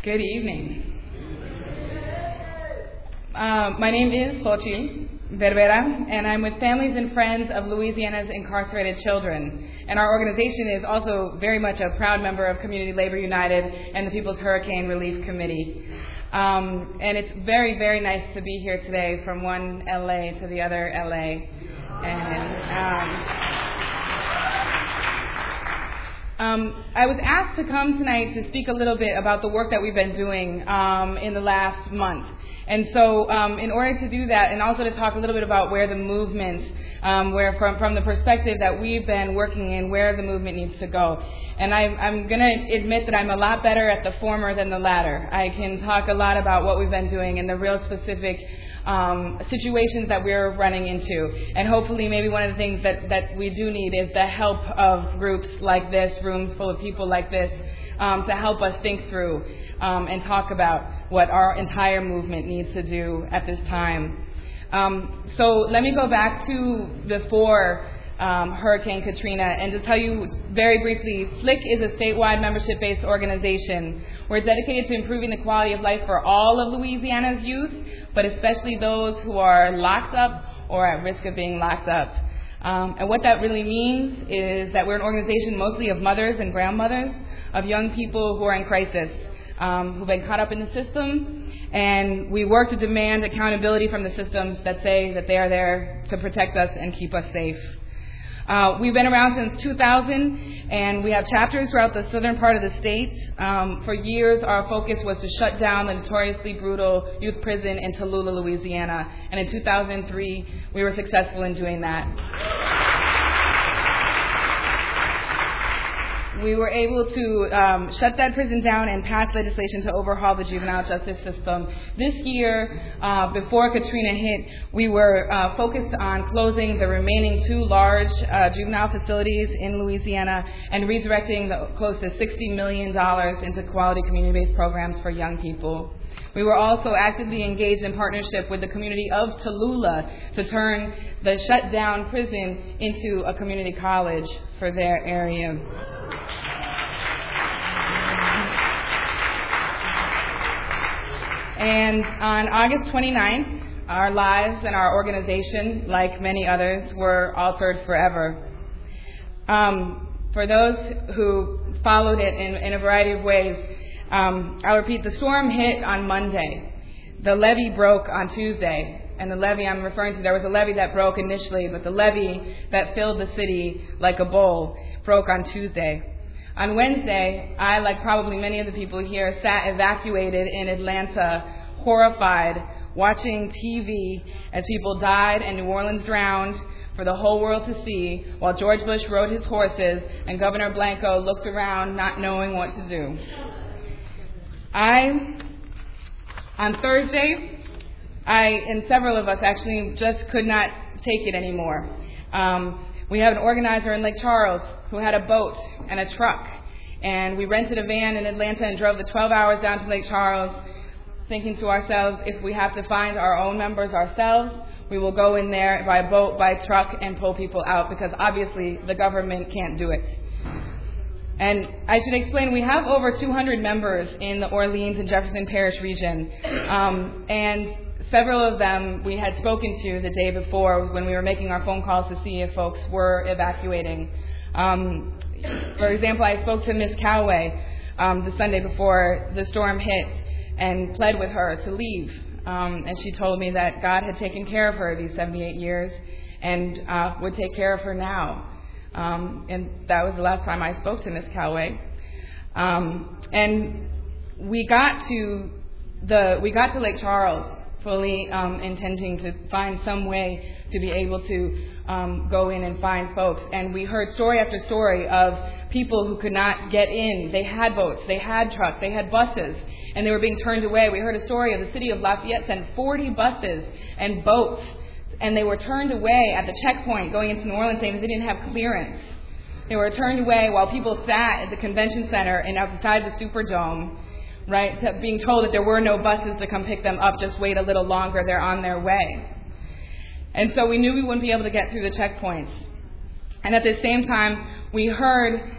Good evening. My name is Xochitl Berbera, and I'm with Families and Friends of Louisiana's Incarcerated Children. And our organization is also very much a proud member of Community Labor United and the People's Hurricane Relief Committee. And it's very, very nice to be here today from one LA to the other LA. And I was asked to come tonight to speak a little bit about the work that we've been doing in the last month. And so in order to do that, and also to talk a little bit about where the movement, where from the perspective that we've been working in, where the movement needs to go. And I'm going to admit that I'm a lot better at the former than the latter. I can talk a lot about what we've been doing and the real specific situations that we're running into. And hopefully maybe one of the things that we do need is the help of groups like this, rooms full of people like this, to help us think through and talk about what our entire movement needs to do at this time. So let me go back to before Hurricane Katrina and to tell you very briefly, FLIC is a statewide membership-based organization. We're dedicated to improving the quality of life for all of Louisiana's youth, but especially those who are locked up or at risk of being locked up. And what that really means is that we're an organization mostly of mothers and grandmothers, of young people who are in crisis, who've been caught up in the system, and we work to demand accountability from the systems that say that they are there to protect us and keep us safe. We've been around since 2000, and we have chapters throughout the southern part of the state. For years, our focus was to shut down the notoriously brutal youth prison in Tallulah, Louisiana, and in 2003, we were successful in doing that. We were able to shut that prison down and pass legislation to overhaul the juvenile justice system. This year, before Katrina hit, we were focused on closing the remaining 2 large juvenile facilities in Louisiana and redirecting close to $60 million into quality community-based programs for young people. We were also actively engaged in partnership with the community of Tallulah to turn the shut-down prison into a community college for their area. And on August 29th, our lives and our organization, like many others, were altered forever. For those who followed it in a variety of ways, I'll repeat, the storm hit on Monday. The levee broke on Tuesday. And the levee I'm referring to, there was a levee that broke initially, but the levee that filled the city like a bowl broke on Tuesday. On Wednesday, I, like probably many of the people here, sat evacuated in Atlanta, horrified, watching TV as people died and New Orleans drowned for the whole world to see, while George Bush rode his horses and Governor Blanco looked around not knowing what to do. On Thursday, and several of us actually just could not take it anymore. We have an organizer in Lake Charles who had a boat and a truck, and we rented a van in Atlanta and drove the 12 hours down to Lake Charles, thinking to ourselves, if we have to find our own members ourselves, we will go in there by boat, by truck, and pull people out, because obviously the government can't do it. And I should explain, we have over 200 members in the Orleans and Jefferson Parish region, and several of them we had spoken to the day before when we were making our phone calls to see if folks were evacuating. For example, I spoke to Miss Coway the Sunday before the storm hit and pled with her to leave. And she told me that God had taken care of her these 78 years and would take care of her now. And that was the last time I spoke to Miss Coway. And we got to Lake Charles fully intending to find some way to be able to go in and find folks. And we heard story after story of people who could not get in. They had boats, they had trucks, they had buses, and they were being turned away. We heard a story of the city of Lafayette sent 40 buses and boats, and they were turned away at the checkpoint going into New Orleans saying that they didn't have clearance. They were turned away while people sat at the convention center and outside the Superdome, right, being told that there were no buses to come pick them up, just wait a little longer, they're on their way. And so we knew we wouldn't be able to get through the checkpoints. And at the same time, we heard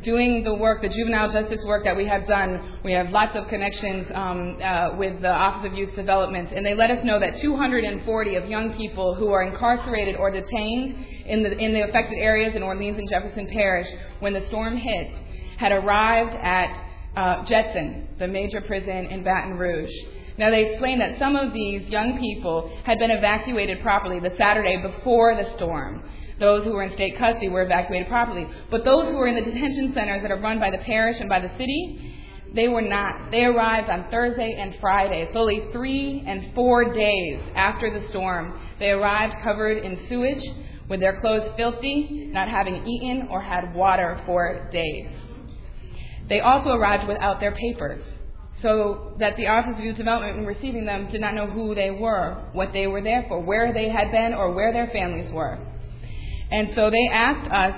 doing the work, the juvenile justice work that we have done. We have lots of connections with the Office of Youth Development, and they let us know that 240 of young people who are incarcerated or detained in the affected areas in Orleans and Jefferson Parish when the storm hit had arrived at Jetson, the major prison in Baton Rouge. Now, they explained that some of these young people had been evacuated properly the Saturday before the storm. Those who were in state custody were evacuated properly. But those who were in the detention centers that are run by the parish and by the city, they were not. They arrived on Thursday and Friday, fully 3 and 4 days after the storm. They arrived covered in sewage, with their clothes filthy, not having eaten or had water for days. They also arrived without their papers, so that the Office of Youth Development, in receiving them, did not know who they were, what they were there for, where they had been, or where their families were. And so they asked us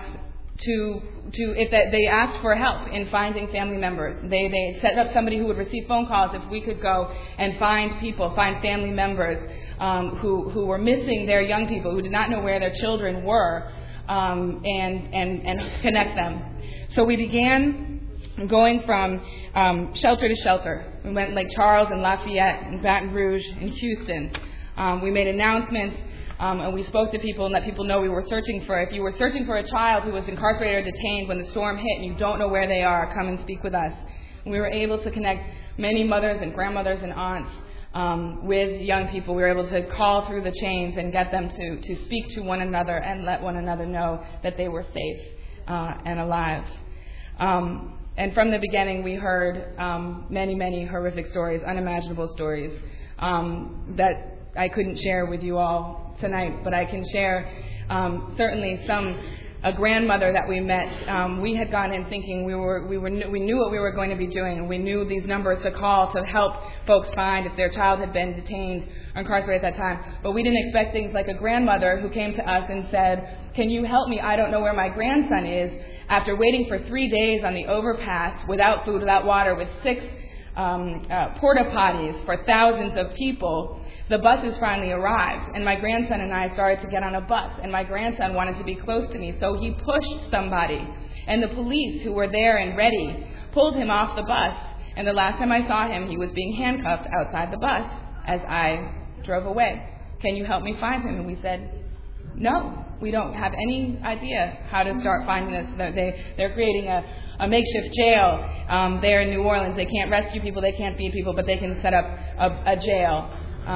they asked for help in finding family members. They set up somebody who would receive phone calls if we could go and find family members who were missing their young people, who did not know where their children were, and connect them. So we began going from shelter to shelter. We went in Lake Charles and Lafayette and Baton Rouge and Houston. We made announcements. And we spoke to people and let people know we were searching for, if you were searching for a child who was incarcerated or detained when the storm hit and you don't know where they are, come and speak with us. And we were able to connect many mothers and grandmothers and aunts with young people. We were able to call through the chains and get them to speak to one another and let one another know that they were safe and alive. And from the beginning, we heard many, many horrific stories, unimaginable stories that I couldn't share with you all tonight, but I can share certainly a grandmother that we met. We had gone in thinking we knew what we were going to be doing. We knew these numbers to call to help folks find if their child had been detained or incarcerated at that time. But we didn't expect things like a grandmother who came to us and said, "Can you help me? I don't know where my grandson is." After waiting for 3 days on the overpass without food, without water, with 6 porta potties for thousands of people, the buses finally arrived, and my grandson and I started to get on a bus, and my grandson wanted to be close to me, so he pushed somebody, and the police, who were there and ready, pulled him off the bus, and the last time I saw him, he was being handcuffed outside the bus as I drove away. "Can you help me find him?" And we said, "No, we don't have any idea how to start finding this." They're creating a makeshift jail there in New Orleans. They can't rescue people, they can't feed people, but they can set up a jail.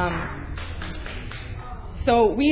So we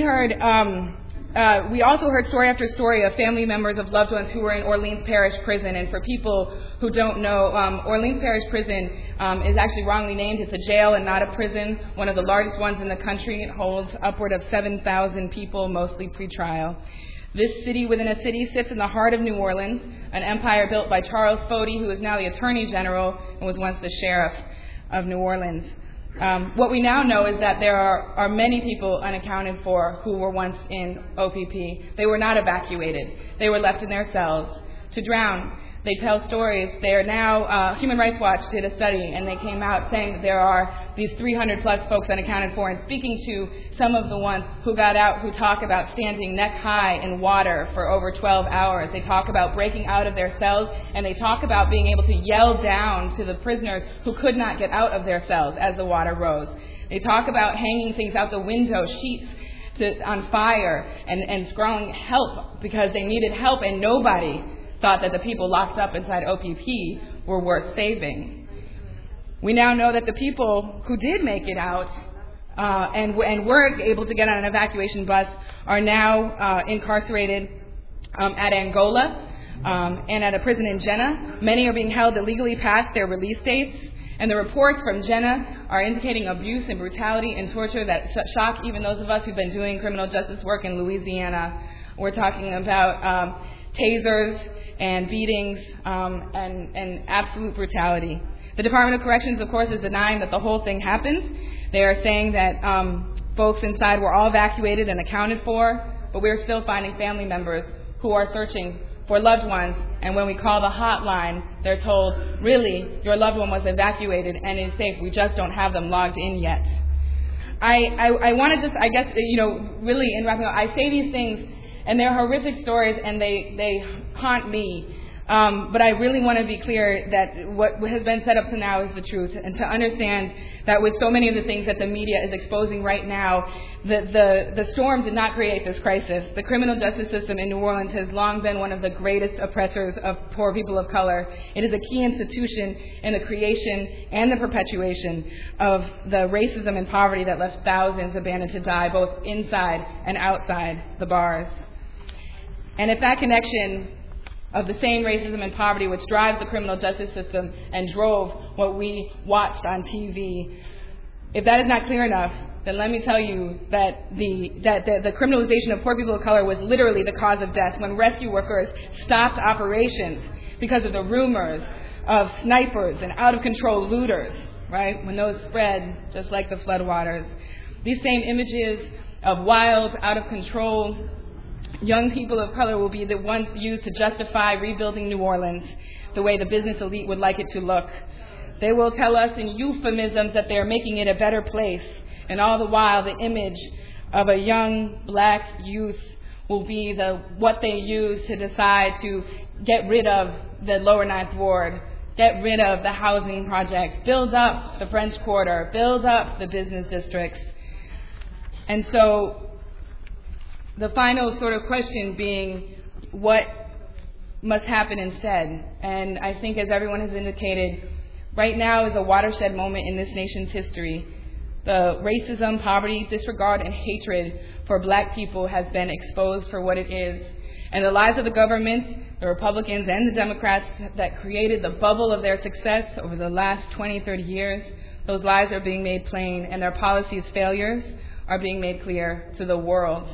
also heard story after story of family members of loved ones who were in Orleans Parish Prison. And for people who don't know, Orleans Parish Prison is actually wrongly named. It's a jail and not a prison, one of the largest ones in the country. It holds upward of 7,000 people, mostly pretrial. This city within a city sits in the heart of New Orleans, an empire built by Charles Fody, who is now the Attorney General and was once the Sheriff of New Orleans. What we now know is that there are many people unaccounted for who were once in OPP. They were not evacuated. They were left in their cells to drown. They tell stories. They are now, Human Rights Watch did a study, and they came out saying that there are these 300 plus folks unaccounted for, and speaking to some of the ones who got out, who talk about standing neck high in water for over 12 hours. They talk about breaking out of their cells, and they talk about being able to yell down to the prisoners who could not get out of their cells as the water rose. They talk about hanging things out the window, sheets on fire, and scrawling help because they needed help, and nobody thought that the people locked up inside OPP were worth saving. We now know that the people who did make it out and were able to get on an evacuation bus are now incarcerated at Angola and at a prison in Jena. Many are being held illegally past their release dates, and the reports from Jena are indicating abuse and brutality and torture that shock even those of us who've been doing criminal justice work in Louisiana. We're talking about tasers and beatings and absolute brutality. The Department of Corrections, of course, is denying that the whole thing happened. They are saying that folks inside were all evacuated and accounted for, but we're still finding family members who are searching for loved ones, and when we call the hotline, they're told, really, your loved one was evacuated and is safe. We just don't have them logged in yet. I want to just, I guess, really in wrapping up, I say these things, and they're horrific stories, and they haunt me. But I really want to be clear that what has been set up to now is the truth, and to understand that with so many of the things that the media is exposing right now, the storm did not create this crisis. The criminal justice system in New Orleans has long been one of the greatest oppressors of poor people of color. It is a key institution in the creation and the perpetuation of the racism and poverty that left thousands abandoned to die, both inside and outside the bars. And if that connection of the same racism and poverty which drives the criminal justice system and drove what we watched on TV, if that is not clear enough, then let me tell you that the criminalization of poor people of color was literally the cause of death when rescue workers stopped operations because of the rumors of snipers and out-of-control looters, right? When those spread just like the floodwaters. These same images of wild, out-of-control young people of color will be the ones used to justify rebuilding New Orleans the way the business elite would like it to look. They will tell us in euphemisms that they're making it a better place, and all the while the image of a young black youth will be what they use to decide to get rid of the Lower Ninth Ward, get rid of the housing projects, build up the French Quarter, build up the business districts. And so the final sort of question being, what must happen instead? And I think, as everyone has indicated, right now is a watershed moment in this nation's history. The racism, poverty, disregard, and hatred for black people has been exposed for what it is. And the lies of the government, the Republicans and the Democrats that created the bubble of their success over the last 20, 30 years, those lies are being made plain, and their policies' failures are being made clear to the world.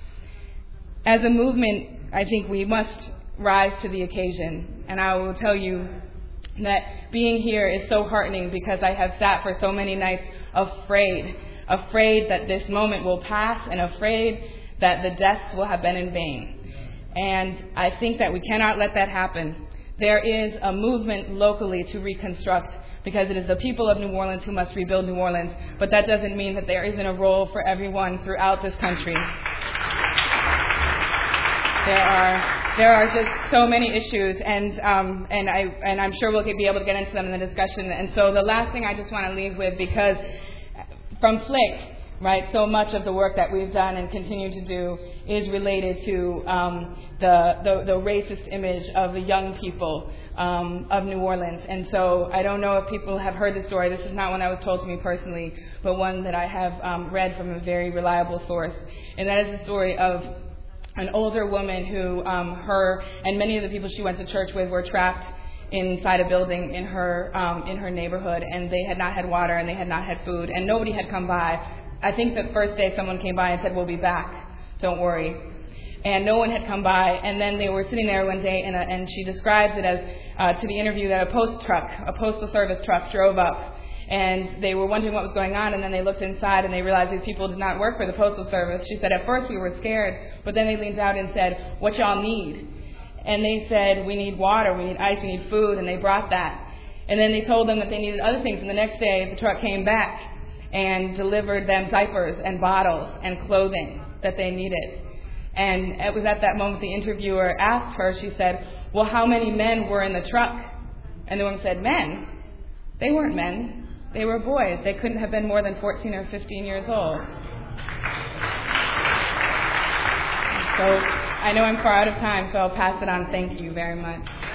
As a movement, I think we must rise to the occasion. And I will tell you that being here is so heartening because I have sat for so many nights afraid that this moment will pass and afraid that the deaths will have been in vain. And I think that we cannot let that happen. There is a movement locally to reconstruct because it is the people of New Orleans who must rebuild New Orleans. But that doesn't mean that there isn't a role for everyone throughout this country. There are just so many issues, and I'm sure we'll be able to get into them in the discussion. And so the last thing I just want to leave with, because from FLIC, right, so much of the work that we've done and continue to do is related to the racist image of the young people of New Orleans. And so I don't know if people have heard the story. This is not one that was told to me personally, but one that I have read from a very reliable source. And that is the story of an older woman who her and many of the people she went to church with were trapped inside a building in her neighborhood, and they had not had water and they had not had food, and nobody had come by. I think the first day someone came by and said, "We'll be back, don't worry." And no one had come by, and then they were sitting there one day, and she describes it as to the interview that a postal service truck drove up. And they were wondering what was going on, and then they looked inside and they realized these people did not work for the Postal Service. She said, at first we were scared, but then they leaned out and said, "What y'all need?" And they said, "We need water, we need ice, we need food," and they brought that. And then they told them that they needed other things, and the next day the truck came back and delivered them diapers and bottles and clothing that they needed. And it was at that moment the interviewer asked her, she said, "Well, how many men were in the truck?" And the woman said, "Men? They weren't men. They were boys. They couldn't have been more than 14 or 15 years old." So I know I'm far out of time, so I'll pass it on. Thank you very much.